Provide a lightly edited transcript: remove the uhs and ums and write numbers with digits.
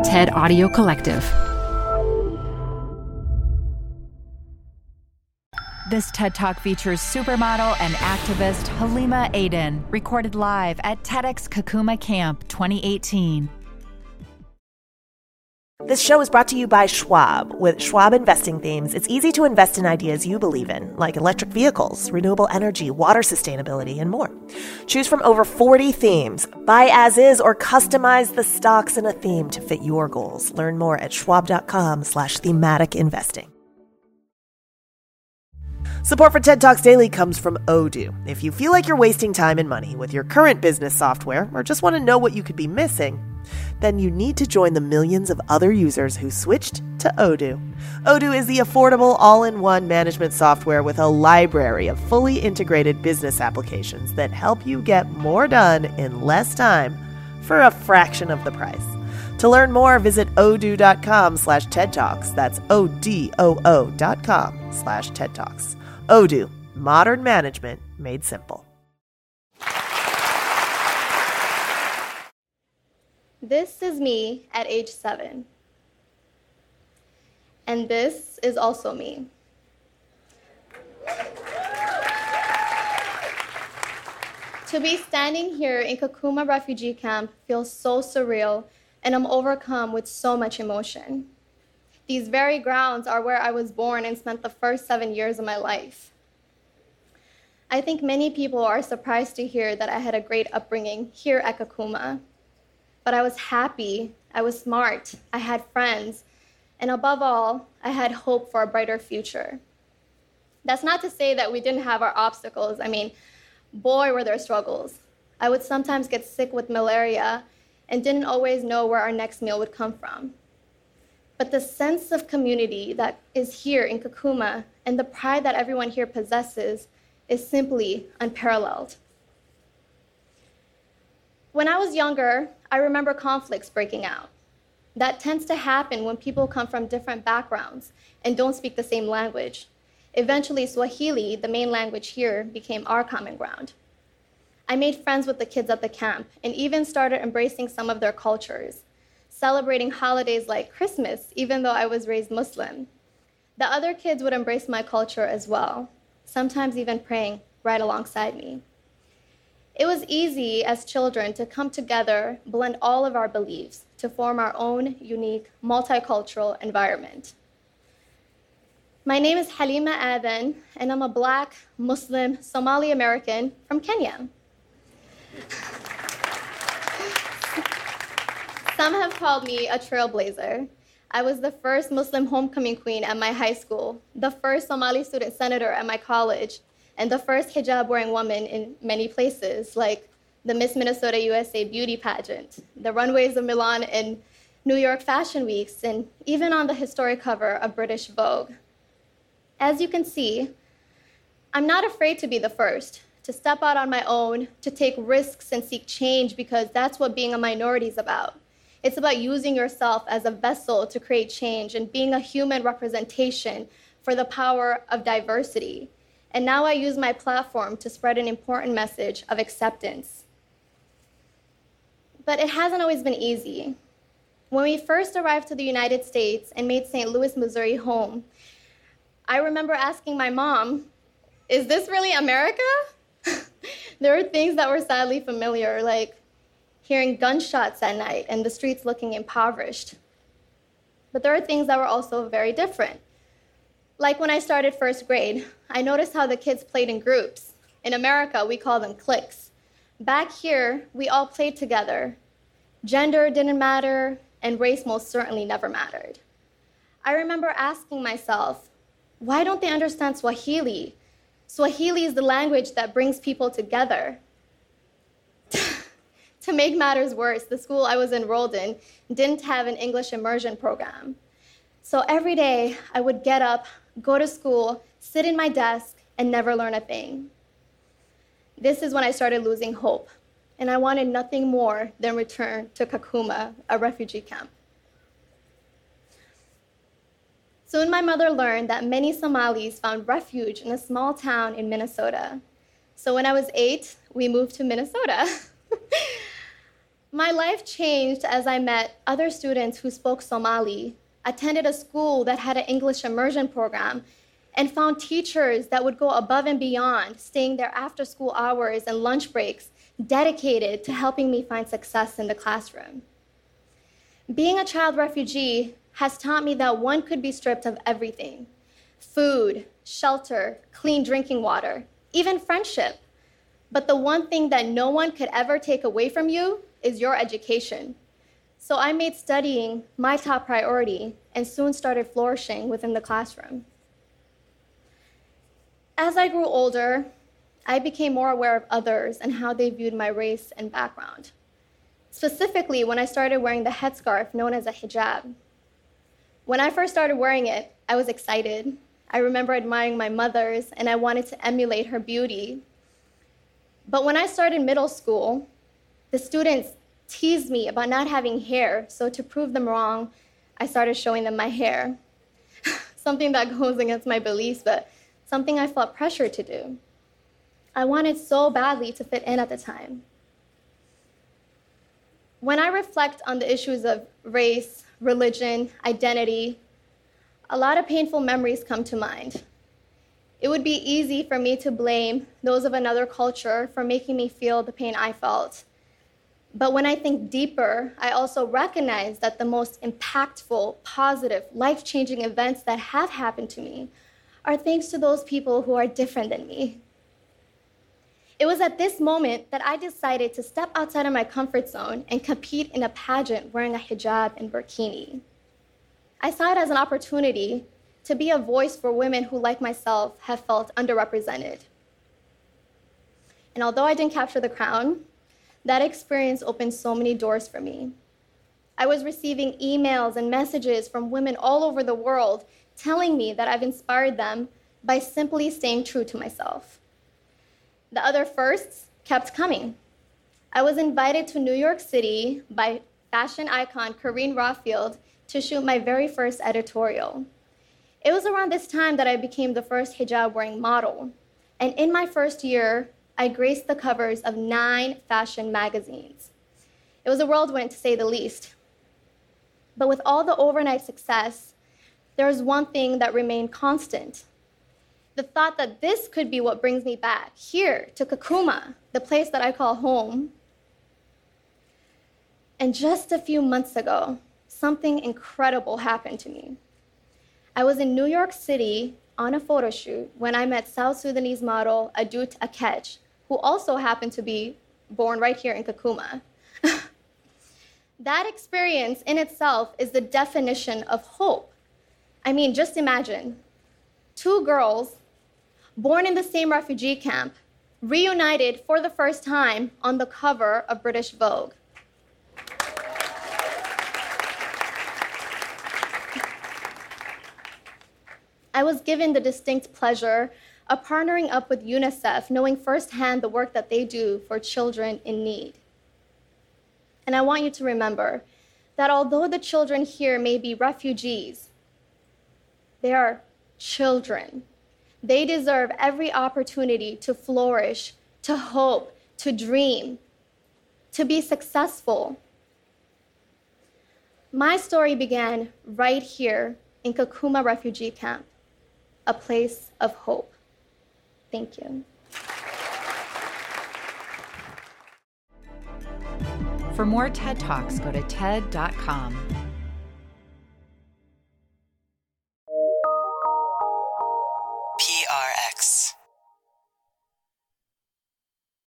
TED Audio Collective. This TED Talk features supermodel and activist Halima Aden, recorded live at TEDx Kakuma Camp 2018. This show is brought to you by Schwab. With Schwab investing themes, it's easy to invest in ideas you believe in, like electric vehicles, renewable energy, water sustainability, and more. Choose from over 40 themes. Buy as is or customize the stocks in a theme to fit your goals. Learn more at schwab.com/thematic investing. Support for TED Talks Daily comes from Odoo. If you feel like you're wasting time and money with your current business software or just want to know what you could be missing, then you need to join the millions of other users who switched to Odoo. Odoo is the affordable all-in-one management software with a library of fully integrated business applications that help you get more done in less time for a fraction of the price. To learn more, visit odoo.com/TED Talks. That's ODOO.com/TED Talks. Odoo, modern management made simple. This is me at age 7. And this is also me. To be standing here in Kakuma refugee camp feels so surreal, and I'm overcome with so much emotion. These very grounds are where I was born and spent the first 7 years of my life. I think many people are surprised to hear that I had a great upbringing here at Kakuma. But I was happy, I was smart, I had friends, and above all, I had hope for a brighter future. That's not to say that we didn't have our obstacles. I mean, boy, were there struggles. I would sometimes get sick with malaria and didn't always know where our next meal would come from. But the sense of community that is here in Kakuma and the pride that everyone here possesses is simply unparalleled. When I was younger, I remember conflicts breaking out. That tends to happen when people come from different backgrounds and don't speak the same language. Eventually, Swahili, the main language here, became our common ground. I made friends with the kids at the camp and even started embracing some of their cultures, celebrating holidays like Christmas, even though I was raised Muslim. The other kids would embrace my culture as well, sometimes even praying right alongside me. It was easy as children to come together, blend all of our beliefs to form our own unique multicultural environment. My name is Halima Aden, and I'm a Black, Muslim, Somali American from Kenya. Some have called me a trailblazer. I was the first Muslim homecoming queen at my high school, the first Somali student senator at my college, and the first hijab-wearing woman in many places, like the Miss Minnesota USA beauty pageant, the runways of Milan and New York Fashion Weeks, and even on the historic cover of British Vogue. As you can see, I'm not afraid to be the first, to step out on my own, to take risks and seek change, because that's what being a minority is about. It's about using yourself as a vessel to create change and being a human representation for the power of diversity. And now I use my platform to spread an important message of acceptance. But it hasn't always been easy. When we first arrived to the United States and made St. Louis, Missouri home, I remember asking my mom, "Is this really America?" There were things that were sadly familiar, like hearing gunshots at night and the streets looking impoverished. But there are things that were also very different. Like when I started first grade, I noticed how the kids played in groups. In America, we call them cliques. Back here, we all played together. Gender didn't matter, and race most certainly never mattered. I remember asking myself, why don't they understand Swahili? Swahili is the language that brings people together. To make matters worse, the school I was enrolled in didn't have an English immersion program. So every day, I would get up, go to school, sit in my desk, and never learn a thing. This is when I started losing hope, and I wanted nothing more than return to Kakuma, a refugee camp. Soon my mother learned that many Somalis found refuge in a small town in Minnesota. So when I was 8, we moved to Minnesota. My life changed as I met other students who spoke Somali, attended a school that had an English immersion program, and found teachers that would go above and beyond, staying there after school hours and lunch breaks, dedicated to helping me find success in the classroom. Being a child refugee has taught me that one could be stripped of everything: food, shelter, clean drinking water, even friendship. But the one thing that no one could ever take away from you is your education. So I made studying my top priority and soon started flourishing within the classroom. As I grew older, I became more aware of others and how they viewed my race and background. Specifically, when I started wearing the headscarf known as a hijab. When I first started wearing it, I was excited. I remember admiring my mother's, and I wanted to emulate her beauty. But when I started middle school, the students teased me about not having hair, so to prove them wrong, I started showing them my hair. Something that goes against my beliefs, but something I felt pressure to do. I wanted so badly to fit in at the time. When I reflect on the issues of race, religion, identity, a lot of painful memories come to mind. It would be easy for me to blame those of another culture for making me feel the pain I felt. But when I think deeper, I also recognize that the most impactful, positive, life-changing events that have happened to me are thanks to those people who are different than me. It was at this moment that I decided to step outside of my comfort zone and compete in a pageant wearing a hijab and burkini. I saw it as an opportunity to be a voice for women who, like myself, have felt underrepresented. And although I didn't capture the crown, that experience opened so many doors for me. I was receiving emails and messages from women all over the world telling me that I've inspired them by simply staying true to myself. The other firsts kept coming. I was invited to New York City by fashion icon Karine Rothfield to shoot my very first editorial. It was around this time that I became the first hijab-wearing model. And in my first year, I graced the covers of 9 fashion magazines. It was a whirlwind, to say the least. But with all the overnight success, there was one thing that remained constant: the thought that this could be what brings me back here to Kakuma, the place that I call home. And just a few months ago, something incredible happened to me. I was in New York City on a photo shoot when I met South Sudanese model Adut Akech, who also happened to be born right here in Kakuma. That experience in itself is the definition of hope. I mean, just imagine 2 girls born in the same refugee camp, reunited for the first time on the cover of British Vogue. I was given the distinct pleasure of partnering up with UNICEF, knowing firsthand the work that they do for children in need. And I want you to remember that although the children here may be refugees, they are children. They deserve every opportunity to flourish, to hope, to dream, to be successful. My story began right here in Kakuma refugee camp, a place of hope. Thank you. For more TED Talks, go to TED.com. PRX.